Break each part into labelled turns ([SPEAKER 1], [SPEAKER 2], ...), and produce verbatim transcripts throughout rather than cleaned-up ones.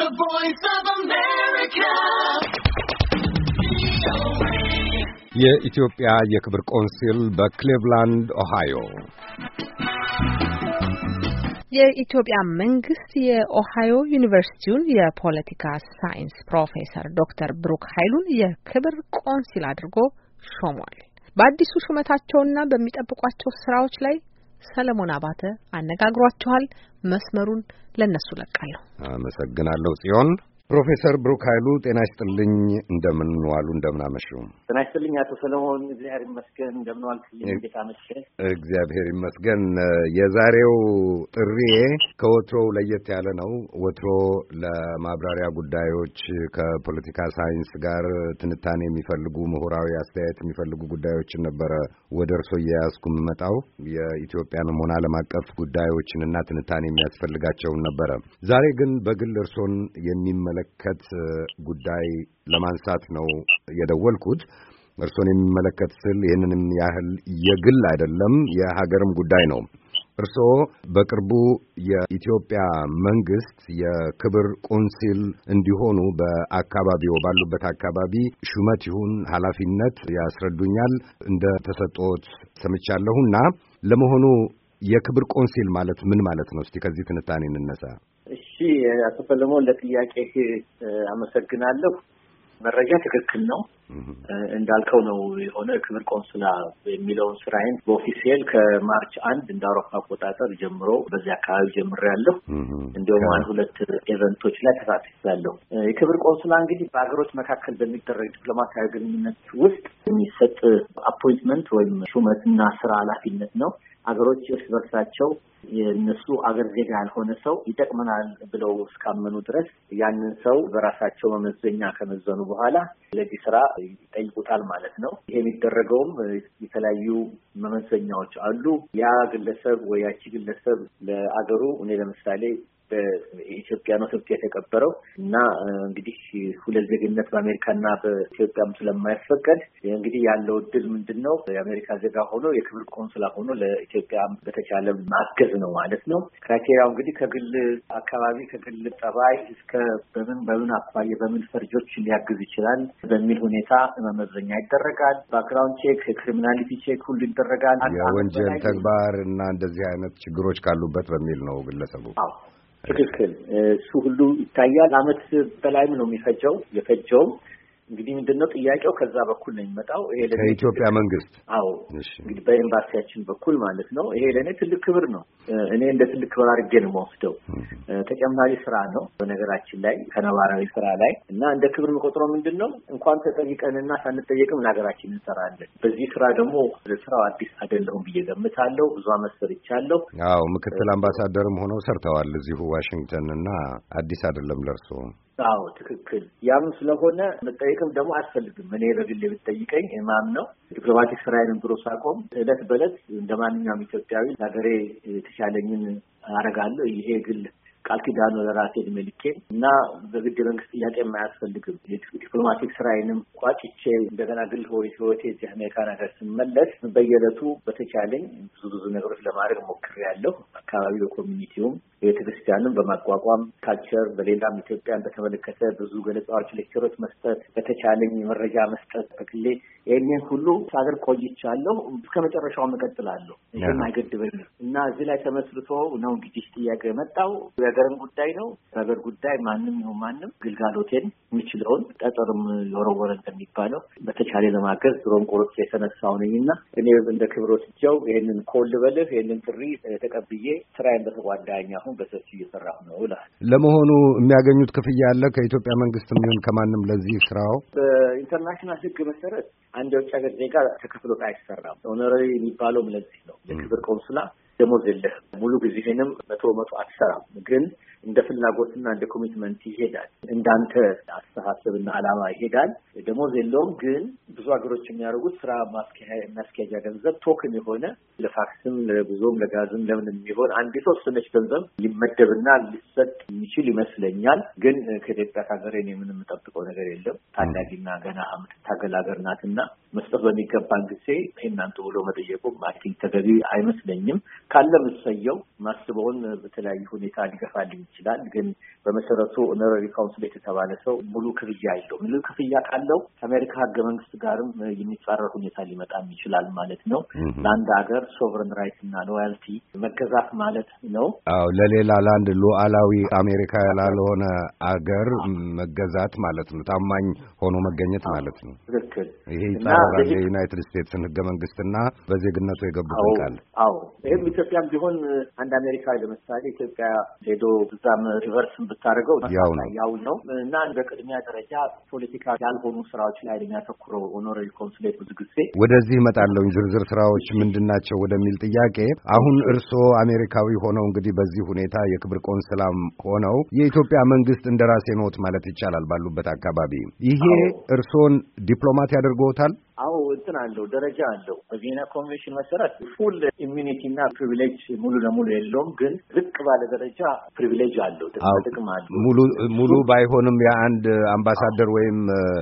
[SPEAKER 1] The Voice of America.
[SPEAKER 2] የኢትዮጵያ የክብር ቆንሲል በክሊቭላንድ ኦሃዮ።
[SPEAKER 3] የኢትዮጵያ መንግስት የኦሃዮ ዩኒቨርሲቲውን የፖለቲካ ሳይንስ ፕሮፌሰር ዶክተር ብሩክ ኃይሉን የክብር ቆንሲል አድርጎ ሾሟል። በአዲሱ ሹመታቸውና በሚጠብቋቸው ስራዎች ላይ ሰለሞን አባተ አነጋግሯቸዋል። መስመሩን ለነሱ ለቃለሁ።
[SPEAKER 2] አመሰግናለሁ ጽዮን። ፕሮፌሰር ብሩክ ኃይሉ ጤና ይስጥልኝ። እንደምን ዋሉ? እንደምን አመሹ?
[SPEAKER 4] ጤና ይስጥልኝ አቶ ሰለሞን። እግዚአብሔር ይመስገን። እንደምን ዋልክልኝ? እንዴት አመሸህ?
[SPEAKER 2] እግዚአብሔር ይመስገን። የዛሬው ጥሪዬ ከወትሮው ለየት ያለ ነው። ወትሮ ለማብራሪያ ጉዳዮች ከፖለቲካ ሳይንስ ጋር ትንታኔ የሚፈልጉ ምሁራዊ አስተያየት የሚፈልጉ ጉዳዮችን ነበረ ወደ እርሶ እየያዝኩ የምመጣው። የኢትዮጵያንም ሆነ ዓለም አቀፍ ጉዳዮችንና ትንታኔ የሚያስፈልጋቸውን ነበረ። ዛሬ ግን በግል እርሶን የሚመ ለከት ጉዳይ ለማንሳት ነው የደወልኩት። እርሶን የሚመለከት ስል ይህንንም ያህል የግል አይደለም፣ የሀገርም ጉዳይ ነው። እርሶ በቅርቡ የኢትዮጵያ መንግስት የክብር ቆንሲል እንዲሆኑ በአካባቢው ባሉበት አካባቢ ሹመት ይሁን ኃላፊነት ያስረዱኛል እንደ ተሰጥቶት ሰምቻለሁና ለመሆኑ የክብር ቆንሲል ማለት ምን ማለት ነው? እስቲ ከዚህ ትንታኔ እንነሳ።
[SPEAKER 4] እሺ አቶ ሰለሞን ለጥያቄህ አመሰግናለሁ። መረጃ ትክክል ነው። እንዳልከው ነው የሆነ ክብር ቆንስላ የሚለውን ስራዬን በኦፊሴል ከማርች አንድ እንደ አውሮፓ አቆጣጠር ጀምሮ በዚህ አካባቢ ጀምሬያለሁ። እንዲሁም አንድ ሁለት ኢቨንቶች ላይ ተሳትፌያለሁ። የክብር ቆንስላ እንግዲህ በሀገሮች መካከል በሚደረግ ዲፕሎማሲያዊ ግንኙነት ውስጥ የሚሰጥ አፖይንትመንት ወይም ሹመትና ስራ ኃላፊነት ነው። አገሮች እርስ በርሳቸው የነሱ አገር ዜጋ ያልሆነ ሰው ይጠቅመናል ብለው እስካመኑ ድረስ ያንን ሰው በራሳቸው መመዘኛ ከመዘኑ በኋላ ለዚህ ስራ ይጠይቁታል ማለት ነው። ይሄ የሚደረገውም የተለያዩ መመዘኛዎች አሉ። ያ ግለሰብ ወይ ያቺ ግለሰብ ለአገሩ እኔ ለምሳሌ በኢትዮጵያ ነው ትብት የተቀበረው እና እንግዲህ ሁለት ዜግነት በአሜሪካና በኢትዮጵያም ስለማይፈቀድ እንግዲህ ያለው እድል ምንድነው? የአሜሪካ ዜጋ ሆኖ የክብር ቆንስላ ሆኖ ለኢትዮጵያ በተቻለ ማገዝ ነው ማለት ነው። ክራይቴሪያው እንግዲህ ከግል አካባቢ ከግል ጠባይ እስከ በምን በምን አኳያ በምን ፈርጆች ሊያግዝ ይችላል በሚል ሁኔታ መመዘኛ ይደረጋል። ባክግራውንድ ቼክ፣ ክሪሚናሊቲ ቼክ ሁሉ ይደረጋል።
[SPEAKER 2] የወንጀል ተግባር እና እንደዚህ አይነት ችግሮች ካሉበት በሚል ነው ግለሰቡ።
[SPEAKER 4] አዎ ትክክል። እሱ ሁሉ ይታያል። አመት በላይም ነው የሚፈጀው የፈጀው እንግዲህ ምንድነው ጥያቄው ከዛ በኩል ነው የሚመጣው። ይሄ
[SPEAKER 2] ለኢትዮጵያ መንግስት
[SPEAKER 4] አዎ እንግዲህ በኤምባሲያችን በኩል ማለት ነው። ይሄ ለኔ ትልቅ ክብር ነው። እኔ እንደ ትልቅ ክብር አድርጌ ነው የምወስደው። ተጨማሪ ስራ ነው በነገራችን ላይ ከነባራዊ ስራ ላይ እና እንደ ክብር የምቆጥረው ምንድነው እንኳን ተጠይቀንና ሳንጠየቅም ለሀገራችን እንሰራለን። በዚህ ስራ ደግሞ ለስራው አዲስ አይደለሁም ብዬ ገምታለሁ። ብዙ አመት ሰርቻለሁ።
[SPEAKER 2] አዎ ምክትል አምባሳደርም ሆነው ሰርተዋል እዚሁ ዋሽንግተን እና አዲስ አይደለም ለርሶ።
[SPEAKER 4] አዎ ትክክል። ያም ስለሆነ መጠየቅም ደግሞ አያስፈልግም። እኔ በግሌ ብትጠይቀኝ ማም ነው ዲፕሎማቲክ ስራዬን ብሎ ሳቆም እለት በእለት እንደማንኛውም ኢትዮጵያዊ ሀገሬ የተሻለኝን አረጋለሁ። ይሄ ግል ቃል ኪዳኑ ለራሴ እድሜ ልኬን እና በግድ መንግስት ጥያቄ የማያስፈልግም። ዲፕሎማቲክ ስራዬንም ቋጭቼ እንደገና ግል ሆይ ህይወቴ እዚህ አሜሪካ ነገር ስመለስ በየዕለቱ በተቻለኝ ብዙ ብዙ ነገሮች ለማድረግ ሞክሬያለሁ። አካባቢ በኮሚኒቲውም ቤተክርስቲያንም በማቋቋም ካልቸር በሌላም ኢትዮጵያን በተመለከተ ብዙ ገለጻዎች፣ ሌክቸሮች መስጠት በተቻለኝ መረጃ መስጠት በግሌ ይህንን ሁሉ ሳገር ቆይቻለሁ። እስከ መጨረሻው እቀጥላለሁ። ይህም አይገድበኝም እና እዚህ ላይ ተመስርቶ ነው እንግዲህ ጥያቄ የመጣው። የሀገርም ጉዳይ ነው። የሀገር ጉዳይ ማንም ይሁን ማንም ግልጋሎቴን የሚችለውን ጠጠርም የወረወረ እንደሚባለው በተቻለ ለማገዝ ድሮም ቆርጬ የተነሳው ነኝና እኔ እንደ ክብር ወስጄው ይህንን ኮል በልህ ይህንን ጥሪ ተቀብዬ ስራዬን በተጓዳኝ አሁን በሰፊ እየሰራሁ ነው እላለሁ።
[SPEAKER 2] ለመሆኑ የሚያገኙት ክፍያ አለ ከኢትዮጵያ መንግስትም ይሁን ከማንም ለዚህ ስራው?
[SPEAKER 4] በኢንተርናሽናል ሕግ መሰረት አንድ የውጭ ሀገር ዜጋ ተከፍሎት አይሰራም። ኦነራሪ የሚባለውም ለዚህ ነው። የክብር ቆንስላ ደሞዝ የለህም። ሙሉ ጊዜህንም መቶ መቶ አትሰራም። ግን እንደ ፍላጎትና እንደ ኮሚትመንት ይሄዳል። እንዳንተ አስተሳሰብና ዓላማ ይሄዳል። ደሞዝ የለውም። ግን ብዙ ሀገሮች የሚያደርጉት ስራ ማስኪያጃ ገንዘብ ቶክን የሆነ ለፋክስም ለጉዞም ለጋዝም ለምን የሚሆን አንድ የተወሰነች ገንዘብ ሊመደብና ሊሰጥ የሚችል ይመስለኛል። ግን ከኢትዮጵያ ሀገር እኔ ምንም የምጠብቀው ነገር የለም። ታዳጊና ገና የምትታገል ሀገር ናትና መስጠት በሚገባን ጊዜ እናንተ ብሎ መጠየቁም አይ ተገቢ አይመስለኝም። ካለ ምሰየው ማስበውን በተለያዩ ሁኔታ ሊገፋልኝ ይችላል። ግን በመሰረቱ ኦነራሪ ካውንስሌት የተባለ ሰው ሙሉ ክፍያ አለው። ሙሉ ክፍያ ካለው ከአሜሪካ ህገ መንግስት ጋርም የሚጻረር ሁኔታ ሊመጣም ይችላል ማለት ነው። ለአንድ ሀገር ሶቨረን ራይት እና ሎያልቲ መገዛት ማለት ነው።
[SPEAKER 2] አዎ ለሌላ ለአንድ ሉዓላዊ አሜሪካ ላልሆነ አገር መገዛት ማለት ነው። ታማኝ ሆኖ መገኘት ማለት ነው።
[SPEAKER 4] ትክክል።
[SPEAKER 2] ይሄ ይጻረራል የዩናይትድ ስቴትስን ህገ መንግስትና በዜግነቱ የገቡትን ቃል።
[SPEAKER 4] አዎ ይሄም ኢትዮጵያም ቢሆን አንድ አሜሪካ ለምሳሌ ኢትዮጵያ ሄዶ እዛም ሪቨርስ ብታደርገው ያው ነው ያው ነው እና በቅድሚያ ደረጃ ፖለቲካ ያልሆኑ ስራዎች ላይ የሚያተኩረው ኦኖራሪ ኮንሱሌት ብዙ ጊዜ ወደዚህ
[SPEAKER 2] እመጣለሁ። ዝርዝር ስራዎች ምንድናቸው ወደሚል ጥያቄ አሁን እርስዎ አሜሪካዊ ሆነው እንግዲህ በዚህ ሁኔታ የክብር ቆንስላም ሆነው የኢትዮጵያ መንግስት እንደራሴ ኖት ማለት ይቻላል ባሉበት አካባቢ ይሄ እርስዎን ዲፕሎማት ያደርገውታል?
[SPEAKER 4] አዎ እንትን አለው ደረጃ አለው። በቪየና ኮንቬንሽን መሰረት ፉል ኢሚኒቲ እና ፕሪቪሌጅ ሙሉ ለሙሉ የለውም፣ ግን ዝቅ ባለ ደረጃ ፕሪቪሌጅ አለው፣ ጥቅም አለው።
[SPEAKER 2] ሙሉ ሙሉ ባይሆንም የአንድ አምባሳደር ወይም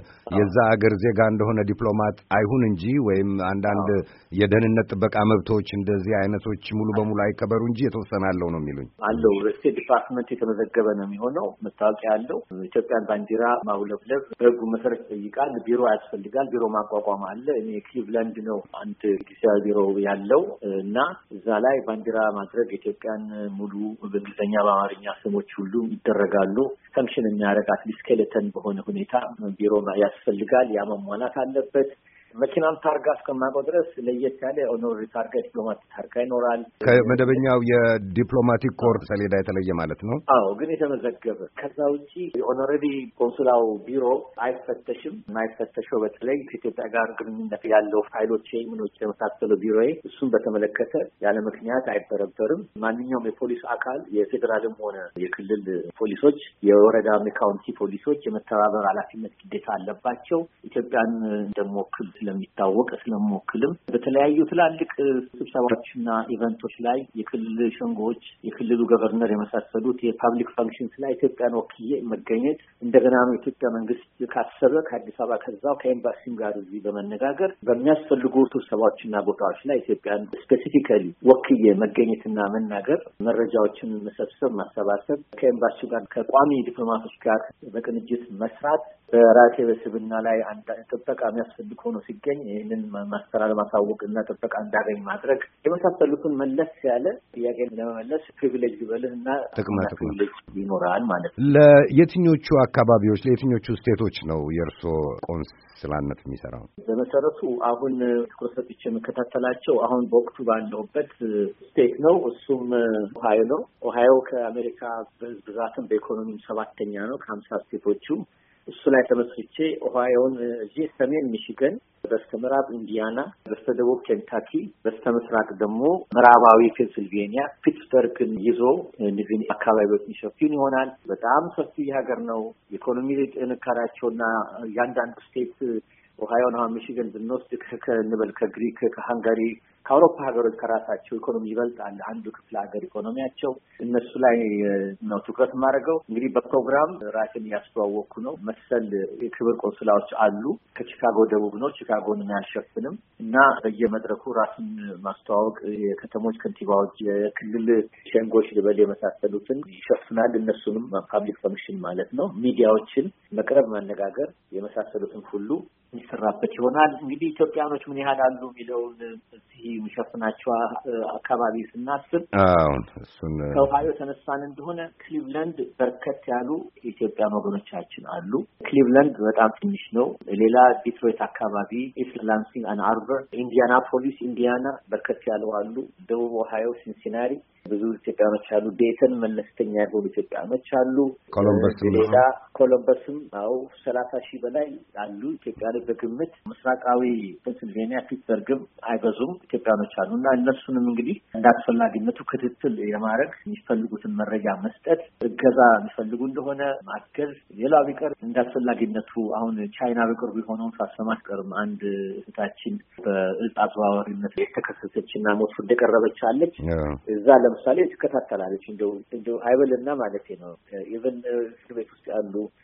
[SPEAKER 2] የዛ አገር ዜጋ እንደሆነ ዲፕሎማት አይሁን እንጂ ወይም አንዳንድ የደህንነት ጥበቃ መብቶች እንደዚህ አይነቶች ሙሉ በሙሉ አይከበሩ እንጂ የተወሰነ አለው ነው የሚሉኝ።
[SPEAKER 4] አለው ስቴት ዲፓርትመንት የተመዘገበ ነው የሚሆነው። መታወቂያ አለው። ኢትዮጵያን ባንዲራ ማውለብለብ በህጉ መሰረት ይጠይቃል። ቢሮ ያስፈልጋል። ቢሮ ማቋቋም አለ። እኔ ክሊቭላንድ ነው አንድ ጊዜያዊ ቢሮ ያለው እና እዛ ላይ ባንዲራ ማድረግ ኢትዮጵያን ሙሉ በእንግሊዝኛ በአማርኛ ስሞች ሁሉ ይደረጋሉ። ፈንክሽን የሚያደርግ አትሊስት ስኬሌተን በሆነ ሁኔታ ቢሮ ያስፈልጋል። ያ መሟላት አለበት። መኪናም ታርጋ እስከማውቀው ድረስ ለየት ያለ ኦኖራሪ ታርጋ ዲፕሎማቲክ ታርጋ ይኖራል።
[SPEAKER 2] ከመደበኛው የዲፕሎማቲክ ኮር ሰሌዳ የተለየ ማለት ነው።
[SPEAKER 4] አዎ ግን የተመዘገበ። ከዛ ውጪ የኦኖራሪ ኮንሱላው ቢሮ አይፈተሽም። የማይፈተሸው በተለይ ከኢትዮጵያ ጋር ግንኙነት ያለው ፋይሎች ምኖች የመሳሰለው ቢሮ እሱን በተመለከተ ያለ ምክንያት አይበረበርም። ማንኛውም የፖሊስ አካል የፌዴራልም ሆነ የክልል ፖሊሶች፣ የወረዳም የካውንቲ ፖሊሶች የመተባበር ኃላፊነት ግዴታ አለባቸው። ኢትዮጵያን እንደሞክል ስለሚታወቅ ስለምወክልም በተለያዩ ትላልቅ ስብሰባዎችና ኢቨንቶች ላይ የክልል ሸንጎች፣ የክልሉ ገቨርነር የመሳሰሉት የፓብሊክ ፋንክሽንስ ላይ ኢትዮጵያን ወክዬ መገኘት እንደገና ነው የኢትዮጵያ መንግስት ካሰበ ከአዲስ አበባ ከዛው ከኤምባሲም ጋር እዚህ በመነጋገር በሚያስፈልጉ ስብሰባዎችና ቦታዎች ላይ ኢትዮጵያን ስፔሲፊካሊ ወክዬ መገኘትና መናገር፣ መረጃዎችን መሰብሰብ፣ ማሰባሰብ፣ ከኤምባሲው ጋር ከቋሚ ዲፕሎማቶች ጋር በቅንጅት መስራት፣ በራሴ በስብና ላይ አንድ ጥበቃ የሚያስፈልግ ሆኖ ሲገኝ ይህንን ማስተራል ማሳወቅና ጥበቃ እንዳገኝ ማድረግ የመሳሰሉትን መለስ ያለ ጥያቄ ለመመለስ ፕሪቪሌጅ ይበልህ እና ፕሪቪሌጅ ይኖራል ማለት ነው።
[SPEAKER 2] ለየትኞቹ አካባቢዎች ለየትኞቹ ስቴቶች ነው የእርስዎ ቆንስላነት የሚሰራው?
[SPEAKER 4] በመሰረቱ አሁን ትኩረት ሰጥቼ የምከታተላቸው አሁን በወቅቱ ባለሁበት ስቴት ነው። እሱም ኦሃዮ ነው። ኦሃዮ ከአሜሪካ በህዝብ ብዛትም በኢኮኖሚም ሰባተኛ ነው ከሀምሳ ስቴቶቹ። እሱ ላይ ተመስርቼ ኦሃዮን እዚህ ሰሜን ሚሽገን፣ በስተምዕራብ ኢንዲያና፣ በስተደቡብ ኬንታኪ፣ በስተምስራቅ ደግሞ ምዕራባዊ ፔንስልቬኒያ ፒትስበርግን ይዞ እነዚህ አካባቢዎች የሚሸፍን ይሆናል። በጣም ሰፊ ሀገር ነው። ኢኮኖሚ ጥንካሬያቸውና እያንዳንዱ ስቴት ኦሃዮን አሁን ሚሽገን ብንወስድ ከንበል ከግሪክ ከሃንጋሪ ከአውሮፓ ሀገሮች ከራሳቸው ኢኮኖሚ ይበልጣል አንዱ ክፍለ ሀገር ኢኮኖሚያቸው። እነሱ ላይ ነው ትኩረት የማደርገው። እንግዲህ በፕሮግራም ራሴን እያስተዋወቅኩ ነው። መሰል የክብር ቆንስላዎች አሉ። ከቺካጎ ደቡብ ነው። ቺካጎን አያሸፍንም እና በየመድረኩ ራስን ማስተዋወቅ የከተሞች ከንቲባዎች፣ የክልል ሸንጎች ልበል የመሳሰሉትን ይሸፍናል። እነሱንም ፓብሊክ ፈንክሽን ማለት ነው። ሚዲያዎችን መቅረብ፣ ማነጋገር የመሳሰሉትን ሁሉ የሚሰራበት ይሆናል። እንግዲህ ኢትዮጵያኖች ምን ያህል አሉ የሚለውን እዚህ የሚሸፍናቸው አካባቢ ስናስብ
[SPEAKER 2] አሁን እሱን
[SPEAKER 4] ከኦሃዮ ተነሳን እንደሆነ ክሊቭላንድ በርከት ያሉ የኢትዮጵያን ወገኖቻችን አሉ። ክሊቭላንድ በጣም ትንሽ ነው። ሌላ ዲትሮይት አካባቢ፣ ኢስት ላንሲንግ፣ አን አርበር፣ ኢንዲያናፖሊስ ኢንዲያና በርከት ያሉ አሉ። ደቡብ ኦሃዮ ሲንሲናሪ ብዙ ኢትዮጵያኖች አሉ። ዴተን መለስተኛ የሆኑ ኢትዮጵያኖች አሉ።
[SPEAKER 2] ኮሎምበስ
[SPEAKER 4] ሌላ ኮሎምበስም አው ሰላሳ ሺህ በላይ አሉ ኢትዮጵያኖች በግምት። ምስራቃዊ ፔንስልቬኒያ ፒትስበርግም አይበዙም ኢትዮጵያኖች አሉ እና እነሱንም እንግዲህ እንዳስፈላጊነቱ ክትትል የማድረግ የሚፈልጉትን መረጃ መስጠት፣ እገዛ የሚፈልጉ እንደሆነ ማገዝ። ሌላው ቢቀር እንዳስፈላጊነቱ አሁን ቻይና በቅርቡ የሆነውን ሳሰማት ቀርም አንድ እህታችን በእጽ አዘዋዋሪነት የተከሰሰች እና ሞት ፍርድ የቀረበች አለች። እዛ ለምሳሌ ትከታተላለች። እንደው እንደው አይበልና ማለት ነው ኢቨን እስር ቤት ውስጥ ያሉ እንደገና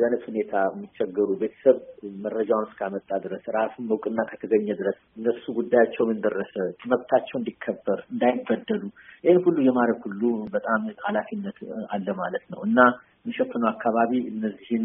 [SPEAKER 4] በእንደዚህ አይነት ሁኔታ የሚቸገሩ ቤተሰብ መረጃውን እስካመጣ ድረስ ራሱን እውቅና ከተገኘ ድረስ እነሱ ጉዳያቸው ምን ደረሰ መብታቸው እንዲከበር እንዳይበደሉ ይህን ሁሉ የማድረግ ሁሉ በጣም ኃላፊነት አለ ማለት ነው እና የሚሸፍነው አካባቢ እነዚህን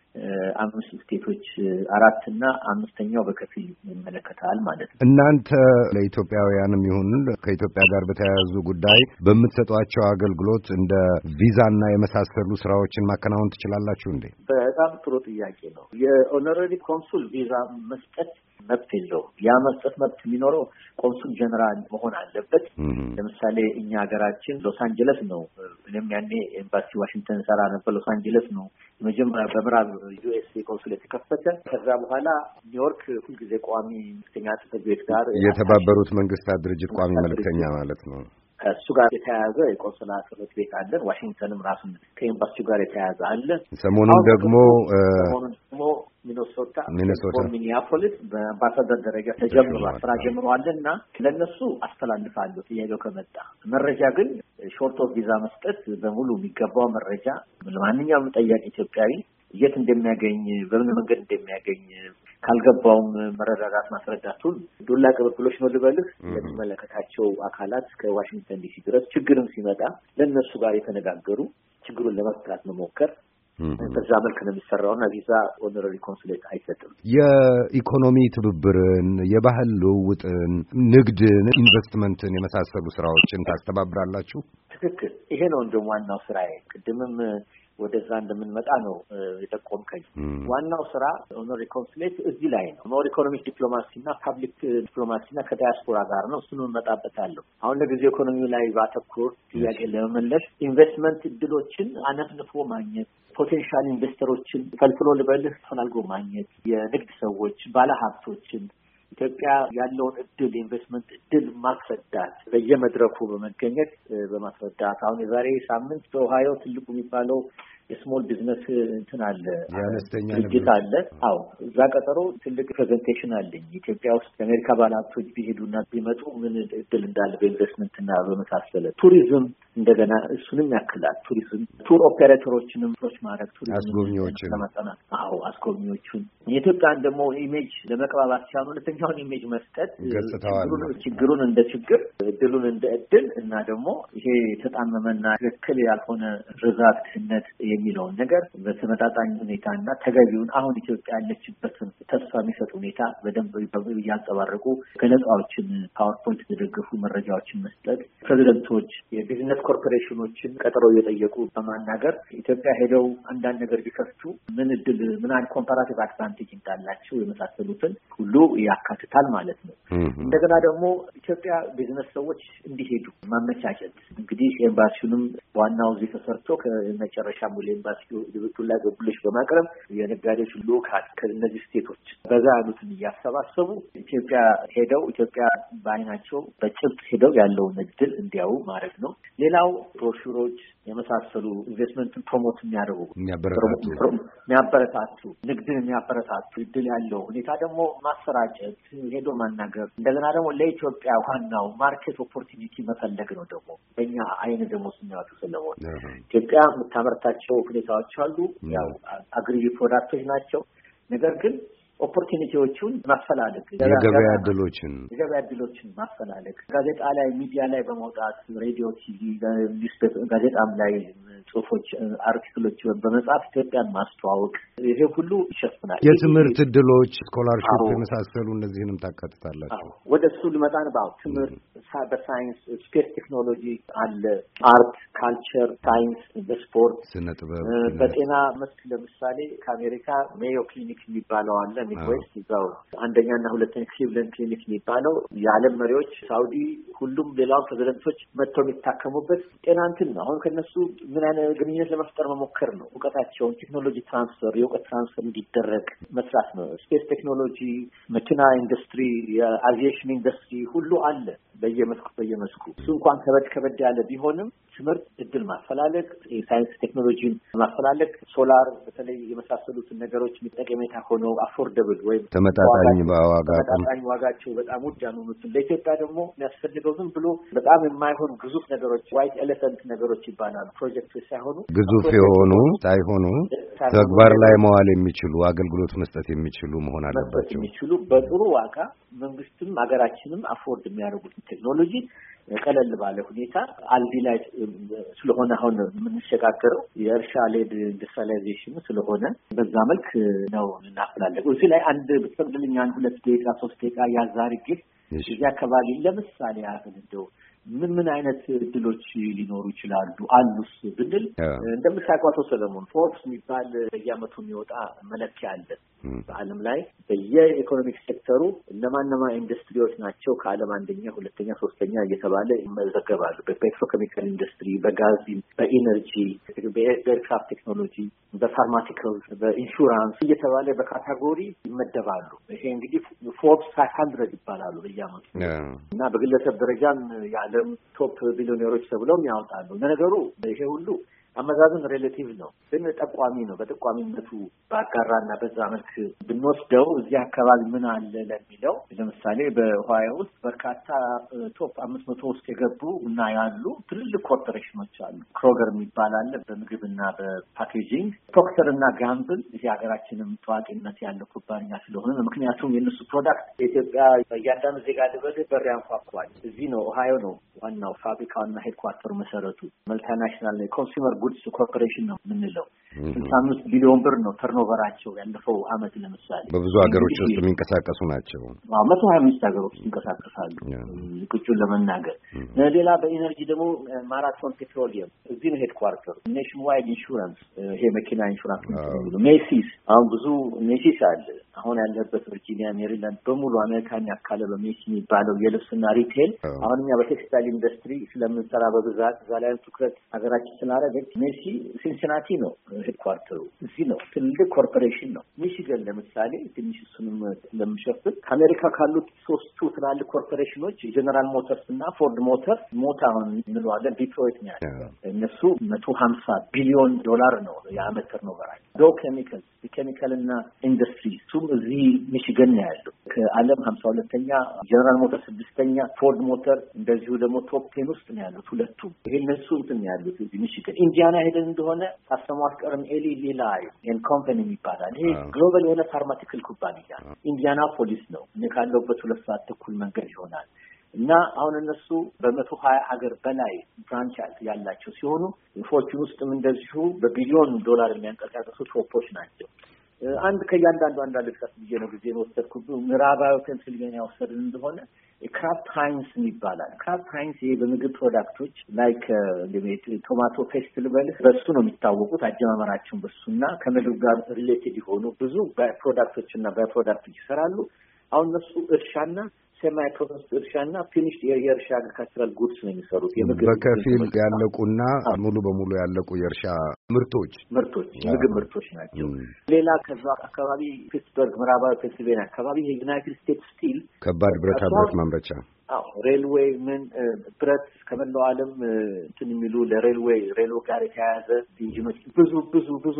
[SPEAKER 4] አምስት ስቴቶች አራት እና አምስተኛው በከፊል ይመለከታል ማለት ነው።
[SPEAKER 2] እናንተ ለኢትዮጵያውያንም ይሁን ከኢትዮጵያ ጋር በተያያዙ ጉዳይ በምትሰጧቸው አገልግሎት እንደ ቪዛና የመሳሰሉ ስራዎችን ማከናወን ትችላላችሁ እንዴ?
[SPEAKER 4] በጣም ጥሩ ጥያቄ ነው። የኦነራሪ ኮንሱል ቪዛ መስጠት መብት የለውም። ያ መስጠት መብት የሚኖረው ኮንሱል ጀነራል መሆን አለበት። ለምሳሌ እኛ ሀገራችን ሎስ አንጀለስ ነው። እኔም ያኔ ኤምባሲ ዋሽንግተን ሰራ ነበር። ሎስ አንጀለስ ነው መጀመሪያ በምዕራብ ዩኤስኤ ኮንሱል የተከፈተ። ከዛ በኋላ ኒውዮርክ ሁልጊዜ ቋሚ መልእክተኛ ጽሕፈት ቤት ጋር
[SPEAKER 2] የተባበሩት መንግስታት ድርጅት ቋሚ መልእክተኛ ማለት ነው።
[SPEAKER 4] ከእሱ ጋር የተያያዘ የቆንስላ ጽሕፈት ቤት አለን። ዋሽንግተንም ራሱን ከኤምባሲው ጋር የተያያዘ አለ።
[SPEAKER 2] ሰሞኑን ደግሞ
[SPEAKER 4] ሰሞኑን ደግሞ ሚኒሶታ
[SPEAKER 2] ሚኒሶታ
[SPEAKER 4] ሚኒያፖሊስ በአምባሳደር ደረጃ ተጀምሯል፣ ስራ ጀምሯልና ለነሱ አስተላልፋለሁ ጥያቄው ከመጣ። መረጃ ግን ሾርት ኦፍ ቪዛ መስጠት በሙሉ የሚገባው መረጃ ለማንኛውም ጠያቂ ኢትዮጵያዊ የት እንደሚያገኝ በምን መንገድ እንደሚያገኝ ካልገባውም መረዳዳት ማስረዳቱን ዱላ ቅብብሎች ነው ልበልህ ለሚመለከታቸው አካላት ከዋሽንግተን ዲሲ ድረስ ችግርም ሲመጣ ለእነሱ ጋር የተነጋገሩ ችግሩን ለመፍታት መሞከር በዛ መልክ ነው የሚሰራውና ቪዛ ኦነራሪ ኮንሱሌት አይሰጥም።
[SPEAKER 2] የኢኮኖሚ ትብብርን፣ የባህል ልውውጥን፣ ንግድን፣ ኢንቨስትመንትን የመሳሰሉ ስራዎችን ታስተባብራላችሁ?
[SPEAKER 4] ትክክል። ይሄ ነው እንደውም ዋናው ስራዬ። ቅድምም ወደዛ እንደምንመጣ ነው የጠቆምከኝ። ዋናው ስራ ኦነራሪ ኮንሱሌት እዚህ ላይ ነው። ሞር ኢኮኖሚክ ዲፕሎማሲና ፐብሊክ ዲፕሎማሲና ከዳያስፖራ ጋር ነው። እሱን እንመጣበታለሁ። አሁን ለጊዜው ኢኮኖሚው ላይ ባተኮር ጥያቄ ለመመለስ ኢንቨስትመንት እድሎችን አነፍንፎ ማግኘት፣ ፖቴንሻል ኢንቨስተሮችን ፈልፍሎ ልበልህ ፈላልጎ ማግኘት፣ የንግድ ሰዎች ባለሀብቶችን ኢትዮጵያ ያለውን እድል ኢንቨስትመንት እድል ማስረዳት፣ በየመድረኩ በመገኘት በማስረዳት አሁን የዛሬ ሳምንት በኦሃዮ ትልቁ የሚባለው የስሞል ቢዝነስ እንትን አለ
[SPEAKER 2] የአነስተኛ
[SPEAKER 4] ድርጅት አለ። አዎ እዛ ቀጠሮ ትልቅ ፕሬዘንቴሽን አለኝ። ኢትዮጵያ ውስጥ የአሜሪካ ባለሀብቶች ቢሄዱና ቢመጡ ምን እድል እንዳለ በኢንቨስትመንትና በመሳሰለ ቱሪዝም እንደገና እሱንም ያክላል። ቱሪዝም ቱር ኦፔሬተሮችንም ፕሮች ማድረግ ቱሪዝም
[SPEAKER 2] አስጎብኚዎችን
[SPEAKER 4] ለማጠናት አዎ አስጎብኚዎቹን የኢትዮጵያን ደግሞ ኢሜጅ ለመቀባባት ሲሆን ሁለተኛውን ኢሜጅ መስጠት ችግሩን እንደ ችግር እድሉን እንደ እድል እና ደግሞ ይሄ የተጣመመና ትክክል ያልሆነ ርዛት ድህነት የሚለውን ነገር በተመጣጣኝ ሁኔታና ተገቢውን አሁን ኢትዮጵያ ያለችበትን ተስፋ የሚሰጥ ሁኔታ በደንብ እያንጸባረቁ ገለጻዎችን ፓወርፖይንት የተደገፉ መረጃዎችን መስጠት፣ ፕሬዚደንቶች የቢዝነስ ኮርፖሬሽኖችን ቀጠሮ እየጠየቁ በማናገር ኢትዮጵያ ሄደው አንዳንድ ነገር ቢከፍቱ ምን እድል ምን አይነት ኮምፓራቲቭ አድቫንቴጅ እንዳላቸው የመሳሰሉትን ሁሉ ያካትታል ማለት ነው። እንደገና ደግሞ ኢትዮጵያ ቢዝነስ ሰዎች እንዲሄዱ ማመቻቸት እንግዲህ ኤምባሲውንም ዋናው እዚህ ተሰርቶ ከመጨረሻ ሙሉ ኤምባሲው ድብቱላ ገቡልሽ በማቅረብ የነጋዴዎች ልኡካን ከእነዚህ ስቴቶች በዛ ያሉትን እያሰባሰቡ ኢትዮጵያ ሄደው ኢትዮጵያ በአይናቸው በጭብጥ ሄደው ያለውን እድል እንዲያዩ ማድረግ ነው። ሌላው ብሮሹሮች የመሳሰሉ ኢንቨስትመንትን ፕሮሞት የሚያደርጉ የሚያበረታቱ ንግድን የሚያበረታቱ እድል ያለው ሁኔታ ደግሞ ማሰራጨት ሄዶ ማናገር እንደገና ደግሞ ለኢትዮጵያ ዋናው ማርኬት ኦፖርቹኒቲ መፈለግ ነው። ደግሞ በእኛ አይን ደግሞ ስናያቱ ስለሆነ ኢትዮጵያ የምታመርታቸው ሁኔታዎች አሉ። ያው አግሪ ፕሮዳክቶች ናቸው። ነገር ግን ኦፖርቹኒቲዎቹን ማፈላለግ
[SPEAKER 2] የገበያ እድሎችን
[SPEAKER 4] የገበያ እድሎችን ማፈላለግ ጋዜጣ ላይ ሚዲያ ላይ በመውጣት ሬዲዮ፣ ቲቪ፣ ጋዜጣም ላይ ጽሁፎች፣ አርቲክሎች በመጻፍ ኢትዮጵያን ማስተዋወቅ ይሄ ሁሉ ይሸፍናል።
[SPEAKER 2] የትምህርት እድሎች ስኮላርሺፕ የመሳሰሉ እነዚህንም ታካትታላችሁ?
[SPEAKER 4] ወደ እሱ ልመጣ ነው። ትምህርት በሳይንስ ስፔስ ቴክኖሎጂ አለ፣ አርት፣ ካልቸር፣ ሳይንስ፣ በስፖርት፣
[SPEAKER 2] ስነ ጥበብ፣
[SPEAKER 4] በጤና መስክ ለምሳሌ ከአሜሪካ ሜዮ ክሊኒክ የሚባለው አለ ሚድዌስት ይዛው አንደኛና ሁለተኛ ክሊቭላንድ ክሊኒክ የሚባለው የዓለም መሪዎች ሳውዲ ሁሉም ሌላው ፕሬዝዳንቶች መጥተው የሚታከሙበት ጤና እንትን ነው። አሁን ከነሱ ምን አይነት ግንኙነት ለመፍጠር መሞከር ነው። እውቀታቸውን ቴክኖሎጂ ትራንስፈር የእውቀት ትራንስፈር እንዲደረግ መስራት ነው። ስፔስ ቴክኖሎጂ፣ መኪና ኢንዱስትሪ፣ የአቪዬሽን ኢንዱስትሪ ሁሉ አለ በየመስኩ በየመስኩ እሱ እንኳን ከበድ ከበድ ያለ ቢሆንም ትምህርት እድል ማፈላለግ፣ የሳይንስ ቴክኖሎጂን ማፈላለግ፣ ሶላር በተለይ የመሳሰሉትን ነገሮች ጠቀሜታ ሆነው አፎርደብል ወይም
[SPEAKER 2] ተመጣጣኝ ዋጋ
[SPEAKER 4] ተመጣጣኝ ዋጋቸው በጣም ውድ ያልሆኑትን ለኢትዮጵያ ደግሞ የሚያስፈልገው ዝም ብሎ በጣም የማይሆን ግዙፍ ነገሮች ዋይት ኤሌፈንት ነገሮች ይባላሉ። ፕሮጀክቶች ሳይሆኑ
[SPEAKER 2] ግዙፍ የሆኑ ሳይሆኑ ተግባር ላይ መዋል የሚችሉ አገልግሎት መስጠት የሚችሉ መሆን አለባቸው።
[SPEAKER 4] የሚችሉ በጥሩ ዋጋ መንግስትም ሀገራችንም አፎርድ የሚያደርጉት ቴክኖሎጂ ቀለል ባለ ሁኔታ አልዲ ላይ ስለሆነ አሁን የምንሸጋገረው የእርሻ ሌድ ኢንዱስትሪያላይዜሽን ስለሆነ በዛ መልክ ነው እናፈላለገው። እዚህ ላይ አንድ ብትፈቅድልኝ አንድ ሁለት ደቂቃ ሶስት ደቂቃ ያዛርግ እዚህ አካባቢ ለምሳሌ ያህል እንደው ምን ምን አይነት እድሎች ሊኖሩ ይችላሉ አሉስ ብንል እንደምታውቀው አቶ ሰለሞን ፎርብስ የሚባል በየዓመቱ የሚወጣ መለኪያ አለ። በዓለም ላይ በየኢኮኖሚክ ሴክተሩ እነማንማ ኢንዱስትሪዎች ናቸው ከዓለም አንደኛ፣ ሁለተኛ፣ ሶስተኛ እየተባለ ይመዘገባሉ። በፔትሮኬሚካል ኢንዱስትሪ፣ በጋዝ፣ በኢነርጂ፣ በኤርክራፍት ቴክኖሎጂ፣ በፋርማሲካል፣ በኢንሹራንስ እየተባለ በካታጎሪ ይመደባሉ። ይሄ እንግዲህ ፎርብስ ፋይቭ ሀንድረድ ይባላሉ በየዓመቱ እና በግለሰብ ደረጃም የዓለም ቶፕ ቢሊዮነሮች ተብለውም ያወጣሉ። ለነገሩ ይሄ ሁሉ አመዛዝን ሬሌቲቭ ነው፣ ግን ጠቋሚ ነው። በጠቋሚነቱ ባጋራና በዛ መልክ ብንወስደው እዚህ አካባቢ ምን አለ ለሚለው ለምሳሌ በኦሃዮ ውስጥ በርካታ ቶፕ አምስት መቶ ውስጥ የገቡ እና ያሉ ትልልቅ ኮርፖሬሽኖች አሉ። ክሮገር የሚባል አለ በምግብና በፓኬጂንግ። ፕሮክተር እና ጋምብል እዚህ ሀገራችንም ታዋቂነት ያለው ኩባንያ ስለሆነ ምክንያቱም የእነሱ ፕሮዳክት የኢትዮጵያ እያንዳንዱ ዜጋ ድረስ በር ያንኳኳል። እዚህ ነው ኦሃዮ ነው ዋናው ፋብሪካውና ሄድኳርተሩ መሰረቱ። መልቲናሽናል ኮንሱመር ጉድስ ኮርፖሬሽን ነው የምንለው። ስልሳ አምስት ቢሊዮን ብር ነው ተርኖቨራቸው ያለፈው አመት። ለምሳሌ
[SPEAKER 2] በብዙ ሀገሮች ውስጥ የሚንቀሳቀሱ ናቸው።
[SPEAKER 4] አዎ መቶ ሀያ አምስት ሀገሮች ይንቀሳቀሳሉ ቁጭውን ለመናገር። ሌላ በኢነርጂ ደግሞ ማራቶን ፔትሮሊየም እዚህ ነው ሄድኳርተሩ። ኔሽን ዋይድ ኢንሹራንስ ይሄ መኪና ኢንሹራንስ ነው። ሜሲስ አሁን ብዙ ሜሲስ አለ። አሁን ያለበት ቨርጂኒያ፣ ሜሪላንድ በሙሉ አሜሪካን ያካለ በሜሲ የሚባለው የልብስና ሪቴል አሁን እኛ በቴክስታይል ኢንዱስትሪ ስለምንሰራ በብዛት እዛ ላይ ትኩረት ሀገራችን ስላደረገች ሜሲ ሲንሲናቲ ነው ሄድኳርተሩ፣ እዚህ ነው። ትልቅ ኮርፖሬሽን ነው። ሚሽገን ለምሳሌ ትንሽ እሱንም ለምሸፍን ከአሜሪካ ካሉት ሶስቱ ትላልቅ ኮርፖሬሽኖች ጀነራል ሞተርስ እና ፎርድ ሞተርስ ሞታውን እንለዋለን ዲትሮይት ነው ያለው። እነሱ መቶ ሀምሳ ቢሊዮን ዶላር ነው የአመት ተርኖቨራቸው። ዶ ኬሚካል የኬሚካል እና ኢንዱስትሪ እሱም እዚህ ሚሽገን ነው ያለው። ከዓለም ሀምሳ ሁለተኛ ጀነራል ሞተር ስድስተኛ፣ ፎርድ ሞተር እንደዚሁ ደግሞ ቶፕ ቴን ውስጥ ነው ያሉት ሁለቱም። ይሄ እነሱ እንትን ያሉት እዚህ ሚሽገን። ኢንዲያና ሄደን እንደሆነ ታሰማት ቀርም ኤሊ ሊላይ ኤን ኮምፓኒ ይባላል። ይሄ ግሎባል የሆነ ፋርማሲካል ኩባንያ ኢንዲያና ፖሊስ ነው። እኔ ካለሁበት ሁለት ሰዓት ተኩል መንገድ ይሆናል። እና አሁን እነሱ በመቶ ሀያ ሀገር በላይ ብራንች ያላቸው ሲሆኑ ፎርቹን ውስጥም እንደዚሁ በቢሊዮን ዶላር የሚያንቀሳቀሱ ቶፖች ናቸው። አንድ ከእያንዳንዱ አንዳንድ ልክሰት ብዬ ነው ጊዜ ነው ወሰድኩት። ምዕራባዊ ፔንሲልቬኒያ ወሰድን እንደሆነ ክራፍት ሃይንስ ይባላል። ክራፍት ሃይንስ ይሄ በምግብ ፕሮዳክቶች ላይክ ቶማቶ ፔስት ልበልህ በሱ ነው የሚታወቁት። አጀማመራቸውን በሱና ከምግብ ጋር ሪሌትድ የሆኑ ብዙ ፕሮዳክቶች እና ባይፕሮዳክቶች ይሰራሉ። አሁን እነሱ እርሻና ሴማይ ፕሮሰስድ እርሻና ፊኒሽድ የእርሻ አግሪካልቸራል ጉድስ ነው የሚሰሩት። የምግብ
[SPEAKER 2] በከፊል ያለቁና ሙሉ በሙሉ ያለቁ የእርሻ ምርቶች
[SPEAKER 4] ምርቶች ምግብ ምርቶች ናቸው። ሌላ ከዛ አካባቢ ፒትስበርግ ምዕራባዊ ፔንሲልቬኒያ አካባቢ የዩናይትድ ስቴትስ ስቲል
[SPEAKER 2] ከባድ ብረታ ብረት ማምረቻ
[SPEAKER 4] አዎ ሬልዌይ ምን ብረት ከመላው ዓለም እንትን የሚሉ ለሬልዌይ ሬልዌይ ጋር የተያያዘ ኢንጂኖች ብዙ ብዙ ብዙ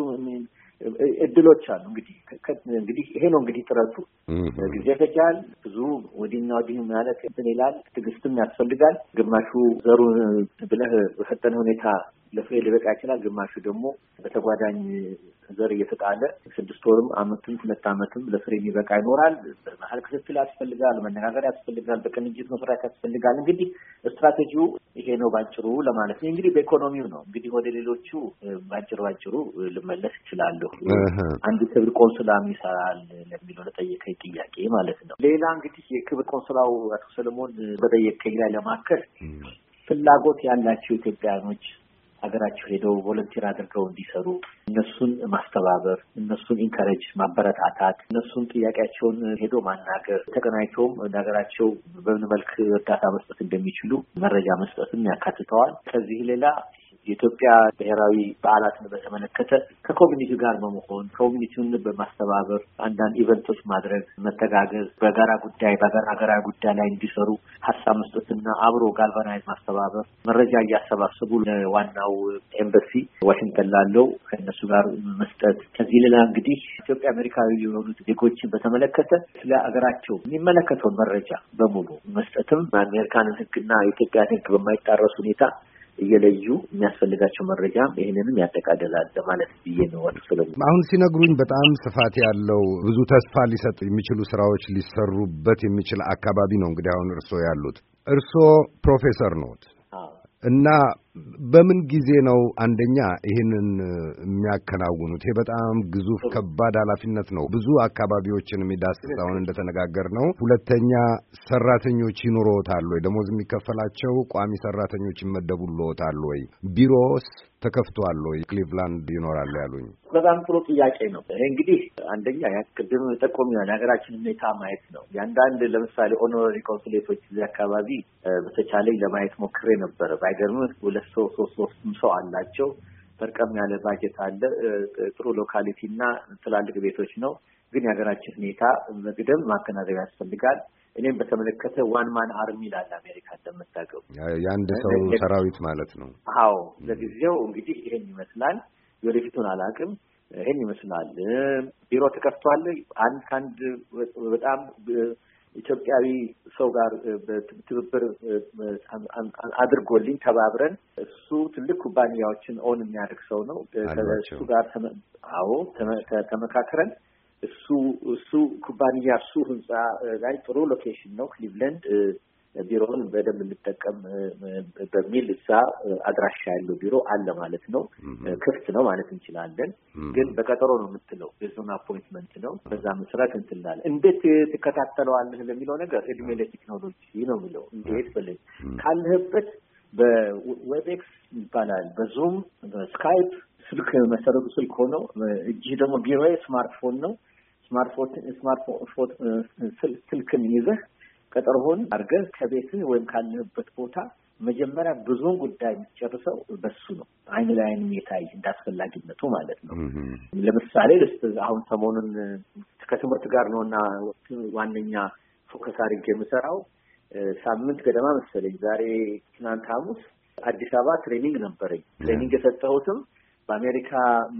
[SPEAKER 4] እድሎች አሉ። እንግዲህ እንግዲህ ይሄ ነው እንግዲህ ጥረቱ። ጊዜ ፈጃል። ብዙ ወዲና ወዲህ ማለት እንትን ይላል። ትዕግስትም ያስፈልጋል። ግማሹ ዘሩን ብለህ በፈጠነ ሁኔታ ለፍሬ ሊበቃ ይችላል። ግማሹ ደግሞ በተጓዳኝ ዘር እየተጣለ ስድስት ወርም አመትም ሁለት አመትም ለፍሬ ሊበቃ ይኖራል። በመሀል ክትትል ያስፈልጋል። መነጋገር ያስፈልጋል። በቅንጅት መስራት ያስፈልጋል። እንግዲህ ስትራቴጂው ይሄ ነው ባጭሩ ለማለት ነው። እንግዲህ በኢኮኖሚው ነው። እንግዲህ ወደ ሌሎቹ ባጭሩ ባጭሩ ልመለስ እችላለሁ። አንድ ክብር ቆንስላም ይሰራል ለሚለው ለጠየቀኝ ጥያቄ ማለት ነው። ሌላ እንግዲህ የክብር ቆንስላው አቶ ሰለሞን በጠየቀኝ ላይ ለማከል ፍላጎት ያላቸው ኢትዮጵያኖች ሀገራቸው ሄደው ቮለንቲር አድርገው እንዲሰሩ እነሱን ማስተባበር፣ እነሱን ኢንካሬጅ ማበረታታት፣ እነሱን ጥያቄያቸውን ሄዶ ማናገር፣ ተቀናይተውም ሀገራቸው በምን መልክ እርዳታ መስጠት እንደሚችሉ መረጃ መስጠትም ያካትተዋል። ከዚህ ሌላ የኢትዮጵያ ብሔራዊ በዓላትን በተመለከተ ከኮሚኒቲው ጋር በመሆን ኮሚኒቲውን በማስተባበር አንዳንድ ኢቨንቶች ማድረግ፣ መተጋገዝ፣ በጋራ ጉዳይ በጋራ ሀገራዊ ጉዳይ ላይ እንዲሰሩ ሀሳብ መስጠትና አብሮ ጋልቫናይዝ ማስተባበር፣ መረጃ እያሰባሰቡ ለዋናው ኤምባሲ ዋሽንግተን ላለው ከእነሱ ጋር መስጠት። ከዚህ ሌላ እንግዲህ ኢትዮጵያ አሜሪካዊ የሆኑት ዜጎችን በተመለከተ ስለ ሀገራቸው የሚመለከተውን መረጃ በሙሉ መስጠትም አሜሪካንን ሕግና የኢትዮጵያ ሕግ በማይጣረስ ሁኔታ እየለዩ የሚያስፈልጋቸው መረጃ ይሄንንም ያጠቃልላል ማለት ብዬ ነው። ወጥቶ
[SPEAKER 2] አሁን ሲነግሩኝ በጣም ስፋት ያለው ብዙ ተስፋ ሊሰጥ የሚችሉ ስራዎች ሊሰሩበት የሚችል አካባቢ ነው። እንግዲህ አሁን እርስዎ ያሉት እርስዎ ፕሮፌሰር ኖት እና በምን ጊዜ ነው አንደኛ ይህንን የሚያከናውኑት? ይሄ በጣም ግዙፍ ከባድ ኃላፊነት ነው። ብዙ አካባቢዎችን የሚዳስስ አሁን እንደተነጋገር ነው። ሁለተኛ ሰራተኞች ይኖሮታል ወይ? ደሞዝ የሚከፈላቸው ቋሚ ሰራተኞች ይመደቡልዎታል ወይ? ቢሮስ ተከፍቷል ወይ? ክሊቭላንድ ይኖራሉ ያሉኝ።
[SPEAKER 4] በጣም ጥሩ ጥያቄ ነው። ይሄ እንግዲህ አንደኛ ያቅድም ጠቆሚያል የሀገራችን ሁኔታ ማየት ነው። ያንዳንድ ለምሳሌ ኦኖራሪ ኮንሱሌቶች እዚህ አካባቢ በተቻለኝ ለማየት ሞክሬ ነበረ። ባይገርምህ ሁለት ሰው ሶስት ሶስትም ሰው አላቸው። በርቀም ያለ ባጀት አለ። ጥሩ ሎካሊቲ እና ትላልቅ ቤቶች ነው። ግን የሀገራችን ሁኔታ መቅደም ማገናዘብ ያስፈልጋል። እኔም በተመለከተ ዋን ማን አርሚ ይላል አሜሪካ እንደምታውቀው
[SPEAKER 2] የአንድ ሰው ሰራዊት ማለት ነው።
[SPEAKER 4] አዎ ለጊዜው እንግዲህ ይሄን ይመስላል። ወደፊቱን አላውቅም። ይሄን ይመስላል። ቢሮ ተከፍቷል። አንድ ከአንድ በጣም ኢትዮጵያዊ ሰው ጋር በትብብር አድርጎልኝ ተባብረን እሱ ትልቅ ኩባንያዎችን ኦን የሚያደርግ ሰው ነው። ከእሱ ጋር አዎ ተመካክረን እሱ እሱ ኩባንያ እሱ ህንጻ ላይ ጥሩ ሎኬሽን ነው ክሊቭላንድ ቢሮውን በደንብ እንጠቀም በሚል እዛ አድራሻ ያለው ቢሮ አለ ማለት ነው። ክፍት ነው ማለት እንችላለን። ግን በቀጠሮ ነው የምትለው የዞን አፖይንትመንት ነው። በዛ መሰረት እንትላል። እንዴት ትከታተለዋለህ ለሚለው ነገር እድሜ ለቴክኖሎጂ ነው የሚለው። እንዴት በለኝ ካለህበት በዌብኤክስ ይባላል፣ በዙም በስካይፕ ስልክ መሰረቱ ስልክ ሆኖ እጅህ ደግሞ ቢሮ ስማርትፎን ነው። ስማርትፎን ስማርትፎን ስልክን ይዘህ ቀጠሮውን አድርገህ ከቤትህ ወይም ካለህበት ቦታ መጀመሪያ ብዙውን ጉዳይ የሚጨርሰው በሱ ነው። አይን ለአይን የታይ እንዳስፈላጊነቱ ማለት ነው። ለምሳሌ አሁን ሰሞኑን ከትምህርት ጋር ነውና ዋነኛ ፎከስ አድርጌ የምሰራው ሳምንት ገደማ መሰለኝ ዛሬ ትናንት ሐሙስ አዲስ አበባ ትሬኒንግ ነበረኝ። ትሬኒንግ የሰጠሁትም በአሜሪካ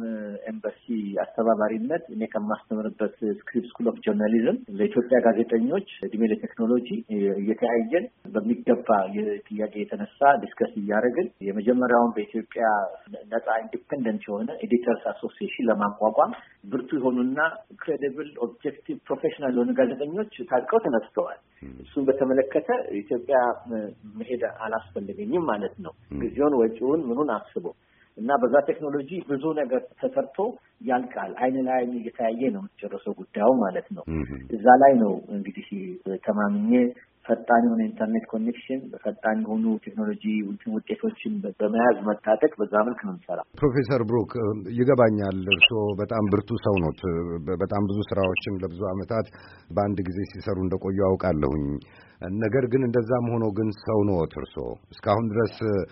[SPEAKER 4] ኤምባሲ አስተባባሪነት እኔ ከማስተምርበት ስክሪፕት ስኩል ኦፍ ጆርናሊዝም ለኢትዮጵያ ጋዜጠኞች እድሜ ለቴክኖሎጂ እየተያየን በሚገባ የጥያቄ የተነሳ ዲስከስ እያደረግን የመጀመሪያውን በኢትዮጵያ ነጻ ኢንዲፔንደንት የሆነ ኤዲተርስ አሶሲዬሽን ለማቋቋም ብርቱ የሆኑና ክሬዲብል ኦብጀክቲቭ ፕሮፌሽናል የሆኑ ጋዜጠኞች ታጥቀው ተነስተዋል። እሱን በተመለከተ ኢትዮጵያ መሄድ አላስፈልገኝም ማለት ነው። ጊዜውን ወጪውን ምኑን አስበው እና በዛ ቴክኖሎጂ ብዙ ነገር ተሰርቶ ያልቃል። አይን ላይ አይን እየተያየ ነው የምትጨርሰው ጉዳዩ ማለት ነው። እዛ ላይ ነው እንግዲህ ተማምኜ ፈጣን የሆነ ኢንተርኔት ኮኔክሽን ፈጣን የሆኑ ቴክኖሎጂ ውጤቶችን በመያዝ መታጠቅ በዛ መልክ ነው የምሰራው።
[SPEAKER 2] ፕሮፌሰር ብሩክ ይገባኛል፣ እርስዎ በጣም ብርቱ ሰው ኖት። በጣም ብዙ ስራዎችን ለብዙ ዓመታት በአንድ ጊዜ ሲሰሩ እንደቆዩ አውቃለሁኝ። ነገር ግን እንደዛም ሆኖ ግን ሰው ኖት እርስዎ። እስካሁን ድረስ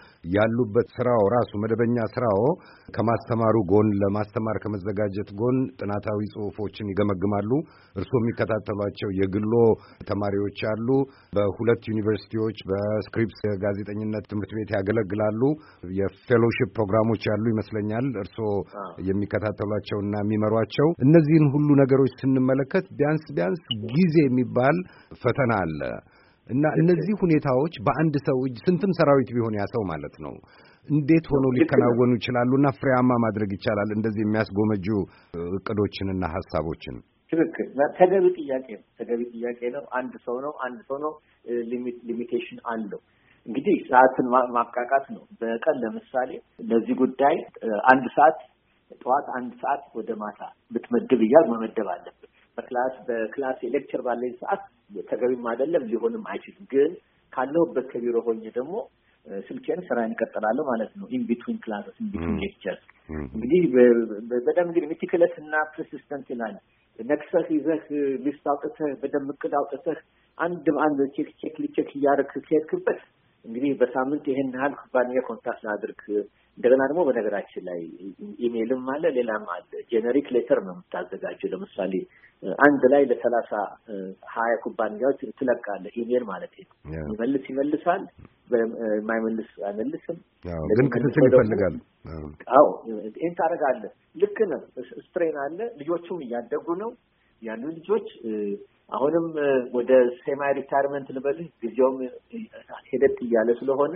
[SPEAKER 2] ያሉበት ስራው ራሱ መደበኛ ስራው ከማስተማሩ ጎን ለማስተማር ከመዘጋጀት ጎን ጥናታዊ ጽሑፎችን ይገመግማሉ። እርስዎ የሚከታተሏቸው የግሎ ተማሪዎች አሉ። በሁለት ዩኒቨርሲቲዎች በስክሪፕስ ጋዜጠኝነት ትምህርት ቤት ያገለግላሉ። የፌሎሺፕ ፕሮግራሞች ያሉ ይመስለኛል እርስዎ የሚከታተሏቸውና የሚመሯቸው። እነዚህን ሁሉ ነገሮች ስንመለከት ቢያንስ ቢያንስ ጊዜ የሚባል ፈተና አለ እና እነዚህ ሁኔታዎች በአንድ ሰው እጅ ስንትም ሰራዊት ቢሆን ያ ሰው ማለት ነው እንዴት ሆኖ ሊከናወኑ ይችላሉና ፍሬያማ ማድረግ ይቻላል እንደዚህ የሚያስጎመጁ እቅዶችንና ሐሳቦችን?
[SPEAKER 4] ትክክል። ተገቢ ጥያቄ ነው። ተገቢ ጥያቄ ነው። አንድ ሰው ነው አንድ ሰው ነው ሊሚት ሊሚቴሽን አለው። እንግዲህ ሰዓትን ማብቃቃት ነው። በቀን ለምሳሌ ለዚህ ጉዳይ አንድ ሰዓት ጠዋት አንድ ሰዓት ወደ ማታ ብትመድብ ይያል መመደብ አለበት። በክላስ በክላስ ሌክቸር ባለኝ ሰዓት ተገቢም አይደለም ሊሆንም አይችልም። ግን ካለሁበት ከቢሮ ሆኜ ደግሞ ስልኬን ስራዬን እቀጥላለሁ ማለት ነው። ኢን ቢትዊን ክላስስ ኢን ቢትዊን ሌክቸርስ እንግዲህ በደም እንግዲህ ሜቲኩለስ እና ፐርሲስተንት ይላል። ነክሰህ ይዘህ ሊስት አውጥተህ በደም እቅድ አውጥተህ አንድ አንድ ቼክ ቼክ ቼክ እያደረግህ ከሄድክበት እንግዲህ በሳምንት ይሄን ያህል ኩባንያ ኮንታክት ላድርግ እንደገና ደግሞ በነገራችን ላይ ኢሜልም አለ ሌላም አለ ጄነሪክ ሌተር ነው የምታዘጋጀው ለምሳሌ አንድ ላይ ለሰላሳ ሀያ ኩባንያዎች ትለቃለህ ኢሜል ማለት ነው ይመልስ ይመልሳል የማይመልስ አይመልስም
[SPEAKER 2] ግን ክትትል ይፈልጋል
[SPEAKER 4] አዎ እንት ታረጋለህ ልክ ነው ስትሬን አለ ልጆቹም እያደጉ ነው ያሉ ልጆች አሁንም ወደ ሴማይ ሪታየርመንት ልበልህ ጊዜውም ሄደት እያለ ስለሆነ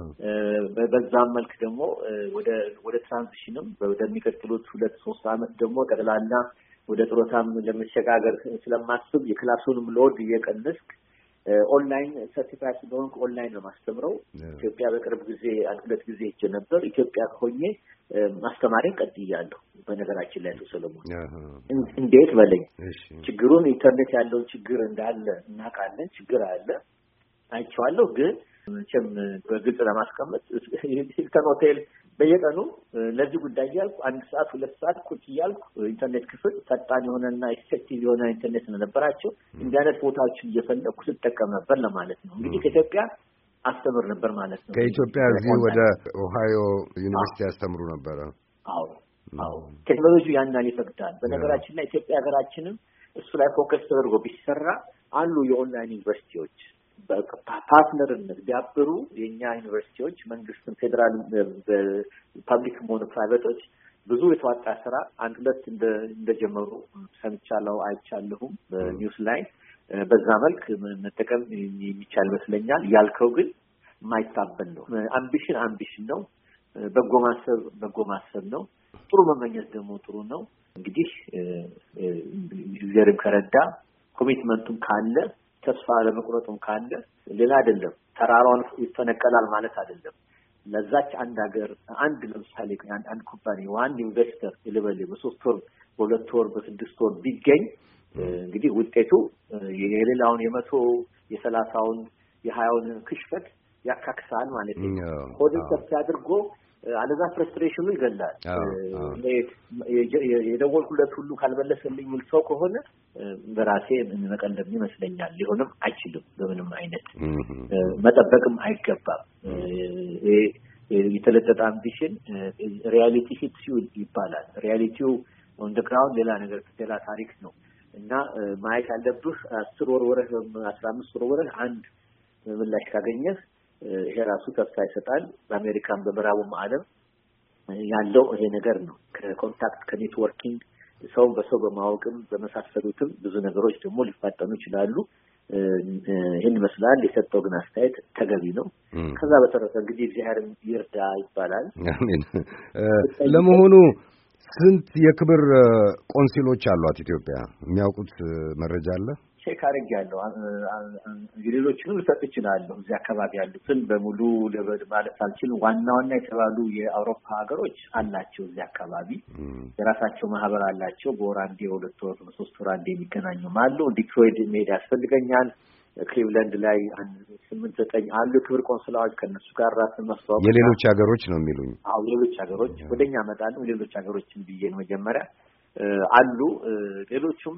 [SPEAKER 4] በዛም መልክ ደግሞ ወደ ወደ ትራንዚሽንም ወደሚቀጥሉት ሁለት ሶስት አመት ደግሞ ጠቅላላ ወደ ጥሮታም ለመሸጋገር ስለማስብ የክላሱንም ሎድ እየቀነስክ ኦንላይን ሰርቲፊኬት ስለሆነ ኦንላይን ነው ማስተምረው ኢትዮጵያ በቅርብ ጊዜ አንድ ሁለት ጊዜ ሄጄ ነበር ኢትዮጵያ ሆኜ ማስተማሪን ቀጥያለሁ በነገራችን ላይ ተሰለሞን እንዴት በለኝ ችግሩን ኢንተርኔት ያለው ችግር እንዳለ እናቃለን ችግር አለ አይቻለሁ ግን መቼም በግልጽ ለማስቀመጥ ሂልተን ሆቴል በየቀኑ ለዚህ ጉዳይ ያልኩ አንድ ሰዓት ሁለት ሰዓት ቁጭ ያልኩ ኢንተርኔት ክፍል ፈጣን የሆነና ኢፌክቲቭ የሆነ ኢንተርኔት ነበራቸው እንዲህ አይነት ቦታዎችን እየፈለኩ ስጠቀም ነበር ለማለት ነው እንግዲህ ከኢትዮጵያ አስተምር ነበር ማለት ነው
[SPEAKER 2] ከኢትዮጵያ እዚህ ወደ ኦሃዮ ዩኒቨርሲቲ አስተምሩ ነበር
[SPEAKER 4] አዎ አዎ ቴክኖሎጂ ያንዳል ይፈቅዳል በነገራችን ላይ ኢትዮጵያ ሀገራችንም እሱ ላይ ፎከስ ተደርጎ ቢሰራ አሉ የኦንላይን ዩኒቨርሲቲዎች በፓርትነርነት ቢያብሩ የኛ ዩኒቨርሲቲዎች መንግስትም ፌደራል በፐብሊክ ሞኖ ፕራይቬቶች ብዙ የተዋጣ ስራ አንድ ሁለት እንደ እንደጀመሩ ሰምቻለሁ አይቻለሁም በኒውስ ላይ በዛ መልክ መጠቀም የሚቻል መስለኛል ያልከው ግን ማይታበል ነው አምቢሽን አምቢሽን ነው በጎ ማሰብ በጎ ማሰብ ነው ጥሩ መመኘት ደግሞ ጥሩ ነው እንግዲህ እግዚአብሔር ከረዳ ኮሚትመንቱም ካለ ተስፋ ለመቁረጥም ካለ ሌላ አይደለም ተራራውን ይፈነቀላል ማለት አይደለም ለዛች አንድ ሀገር አንድ ለምሳሌ አንድ አንድ ኩባንያ ዋን ኢንቨስተር ይልበል በሶስት ወር በሁለት ወር በስድስት ወር ቢገኝ እንግዲህ ውጤቱ የሌላውን የመቶ የሰላሳውን የሀያውን ክሽፈት ያካክሳል ማለት ነው ሆድን ተስፋ አድርጎ አለዛ ፍረስትሬሽኑ ይገላል የደወልኩለት ሁሉ ካልመለሰልኝ ምን ሰው ከሆነ በራሴ ምን መቀንደም ይመስለኛል ሊሆንም አይችልም በምንም አይነት መጠበቅም አይገባም የተለጠጠ አምቢሽን ሪያሊቲ ሂትስ ዩ ይባላል ሪያሊቲው ኦን ዘ ግራውንድ ሌላ ነገር ሌላ ታሪክ ነው እና ማየት ያለብህ አስር ወር ወር አስራ አምስት ወር ወር አንድ ምላሽ ካገኘህ ይሄ ራሱ ተስፋ ይሰጣል በአሜሪካን በመራቡም ዓለም ያለው ይሄ ነገር ነው ከኮንታክት ከኔትወርኪንግ ሰው በሰው በማወቅም በመሳሰሉትም ብዙ ነገሮች ደግሞ ሊፋጠኑ ይችላሉ ይሄን መስላል የሰጠው ግን አስተያየት ተገቢ ነው ከዛ በተረፈ እንግዲህ እግዚአብሔር ይርዳ ይባላል
[SPEAKER 2] አሜን ለመሆኑ ስንት የክብር ቆንሲሎች አሏት ኢትዮጵያ የሚያውቁት መረጃ አለ
[SPEAKER 4] ቼክ አድርጌያለሁ ሌሎችንም ልሰጥ እችላለሁ እዚህ አካባቢ ያሉትን በሙሉ ለበድ ማለት አልችልም ዋና ዋና የተባሉ የአውሮፓ ሀገሮች አላቸው እዚህ አካባቢ የራሳቸው ማህበር አላቸው በወር አንዴ ሁለት ወር ሶስት ወር አንዴ የሚገናኙ አሉ ዲትሮይት ሜዳ ያስፈልገኛል ክሊቭላንድ ላይ ስምንት ዘጠኝ አሉ ክብር ቆንስላዎች ከነሱ ጋር ራስን ማስተዋወቅ
[SPEAKER 2] የሌሎች ሀገሮች ነው የሚሉኝ
[SPEAKER 4] አዎ ሌሎች ሀገሮች ወደኛ መጣሉ ሌሎች ሀገሮችን ብዬ ነው መጀመሪያ አሉ ሌሎቹማ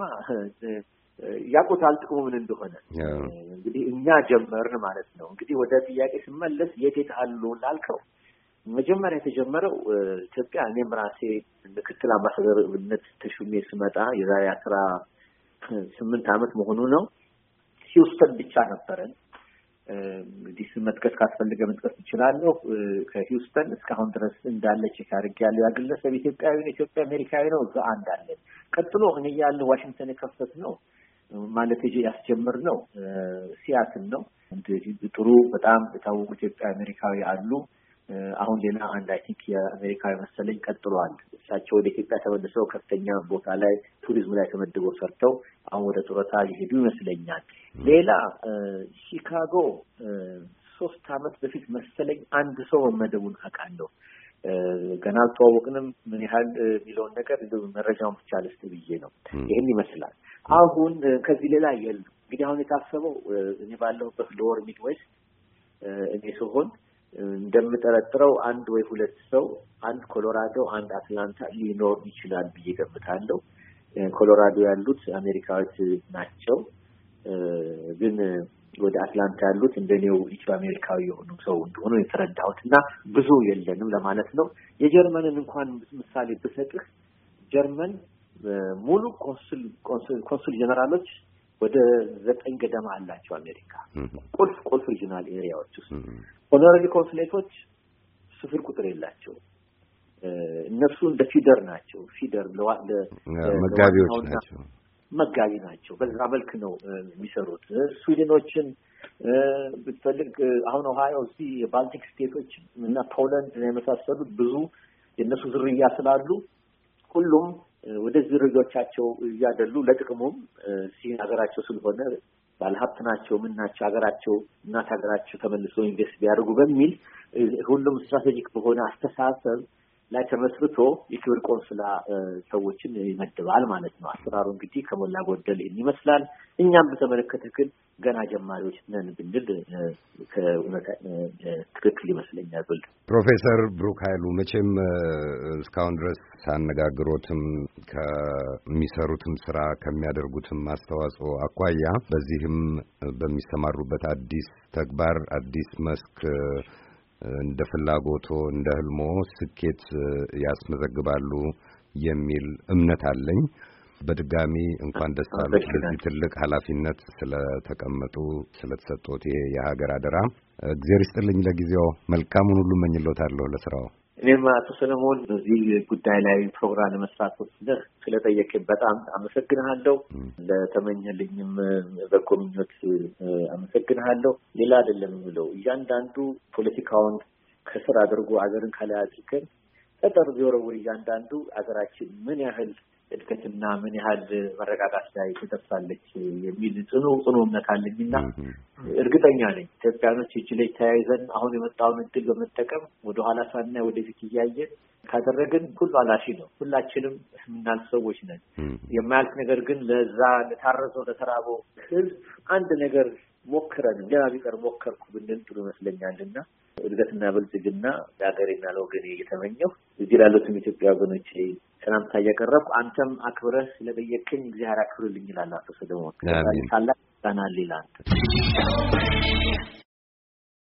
[SPEAKER 4] ያቆታል ጥቅሙ ምን እንደሆነ እንግዲህ እኛ ጀመርን ማለት ነው እንግዲህ ወደ ጥያቄ ስመለስ የት የት አሉ ላልከው መጀመሪያ የተጀመረው ኢትዮጵያ እኔም ራሴ ምክትል አምባሳደርነት ተሹሜ ስመጣ የዛሬ አስራ ስምንት አመት መሆኑ ነው ሂውስተን ብቻ ነበረን እንግዲህ መጥቀስ ካስፈልገ መጥቀስ ይችላልው ከሂውስተን እስካሁን ድረስ እንዳለ ቼክ አድርጌያለሁ ያግለሰብ ኢትዮጵያዊ ነው ኢትዮጵያ አሜሪካዊ ነው እዛ አንድ አለ ቀጥሎ እኔ ያለው ዋሽንግተን የከፈት ነው ማለት እጄ ያስጀምር ነው ሲያትል ነው እንግዲህ ጥሩ በጣም የታወቁ ኢትዮጵያ አሜሪካዊ አሉ አሁን ሌላ አንድ አይ ቲንክ የአሜሪካዊ መሰለኝ ቀጥሏል እሳቸው ወደ ኢትዮጵያ ተመልሰው ከፍተኛ ቦታ ላይ ቱሪዝም ላይ ተመድበው ሰርተው አሁን ወደ ጡረታ ይሄዱ ይመስለኛል ሌላ ሺካጎ ሶስት አመት በፊት መሰለኝ አንድ ሰው መመደቡን አውቃለሁ ገና ተዋወቅንም ምን ያህል ቢሎን ነገር እንደው መረጃውን ብቻ ልስጥ ብዬ ነው ይሄን ይመስላል አሁን ከዚህ ሌላ የለም እንግዲህ አሁን የታሰበው እኔ ባለሁበት ሎወር ሚድዌስት እኔ ሲሆን እንደምጠረጥረው አንድ ወይ ሁለት ሰው አንድ ኮሎራዶ አንድ አትላንታ ሊኖር ይችላል ብዬ ገምታለሁ ኮሎራዶ ያሉት አሜሪካዎች ናቸው ግን ወደ አትላንታ ያሉት እንደኔው ኢትዮ አሜሪካዊ የሆኑ ሰው እንደሆነ የተረዳሁትና ብዙ የለንም ለማለት ነው። የጀርመንን እንኳን ምሳሌ ብሰጥህ ጀርመን ሙሉ ኮንሱል ኮንሱል ኮንሱል ጀነራሎች ወደ ዘጠኝ ገደማ አላቸው አሜሪካ ቁልፍ ቁልፍ ሪጂናል ኤሪያዎች ውስጥ ሆኖራሪ ኮንሱሌቶች ስፍር ቁጥር የላቸው እነሱ እንደ ፊደር ናቸው ፊደር
[SPEAKER 2] ለመጋቢዎች ናቸው
[SPEAKER 4] መጋቢ ናቸው በዛ መልክ ነው የሚሰሩት ስዊድኖችን ብትፈልግ አሁን ኦሃዮ እዚህ የባልቲክ ስቴቶች እና ፖላንድ የመሳሰሉት ብዙ የነሱ ዝርያ ስላሉ ሁሉም ወደ ዝርያዎቻቸው ያደሉ ለጥቅሙም ሲናገራቸው ስለሆነ ባለሀብት ናቸው ምን ናቸው ሀገራቸው እናት ሀገራቸው ተመልሶ ኢንቨስት ቢያደርጉ በሚል ሁሉም ስትራቴጂክ በሆነ አስተሳሰብ ላይ ተመስርቶ የክብር ቆንስላ ሰዎችን ይመድባል ማለት ነው። አሰራሩ እንግዲህ ከሞላ ጎደል ይመስላል። እኛም በተመለከተ ግን ገና ጀማሪዎች ነን ብንል ከእውነት ትክክል ይመስለኛል። ብል
[SPEAKER 2] ፕሮፌሰር ብሩክ ኃይሉ መቼም እስካሁን ድረስ ሳነጋግሮትም ከሚሰሩትም ስራ ከሚያደርጉትም አስተዋጽኦ አኳያ በዚህም በሚሰማሩበት አዲስ ተግባር አዲስ መስክ እንደ ፍላጎቶ እንደ ህልሞ ስኬት ያስመዘግባሉ የሚል እምነት አለኝ። በድጋሚ እንኳን ደስ አለዎት ለዚህ ትልቅ ኃላፊነት ስለተቀመጡ ስለተሰጡት የሀገር አደራ እግዚአብሔር ይስጥልኝ። ለጊዜው መልካሙን ሁሉ እመኝልዎታለሁ ለስራው።
[SPEAKER 4] እኔም አቶ ሰለሞን በዚህ ጉዳይ ላይ ፕሮግራም ለመስራት ወስደህ ስለጠየቀኝ በጣም አመሰግናለሁ። ለተመኘልኝም በጎ ምኞት አመሰግናለሁ። ሌላ አይደለም ብለው እያንዳንዱ ፖለቲካውን ከስር አድርጎ አገርን ከላይ አድርገን ተጠር ቢወረውር እያንዳንዱ አገራችን ምን ያህል እድገትና ምን ያህል መረጋጋት ላይ ትደርሳለች የሚል ጽኑ ጽኑ እምነት አለኝና እርግጠኛ ነኝ ኢትዮጵያኖች እጅ ላይ ተያይዘን አሁን የመጣውን እድል በመጠቀም ወደ ኋላ ሳናይ ወደፊት እያየን ካደረግን ሁሉ አላፊ ነው። ሁላችንም የምናልፍ ሰዎች ነን። የማያልፍ ነገር ግን ለዛ ለታረዘው ለተራበው ህዝብ አንድ ነገር ሞክረን ገና ቢቀር ሞከርኩ ብንል ጥሩ ይመስለኛልና እድገትና ብልጽግና ለሀገሬና ለወገኔ እየተመኘሁ እዚህ ላሉትም ኢትዮጵያ ወገኖቼ ሰላምታ እያቀረብኩ አንተም አክብረህ ስለጠየቅኝ እግዚአብሔር አክብርልኝ ይላል አቶ ሰለሞን። ታላቅ ዛና ሌላ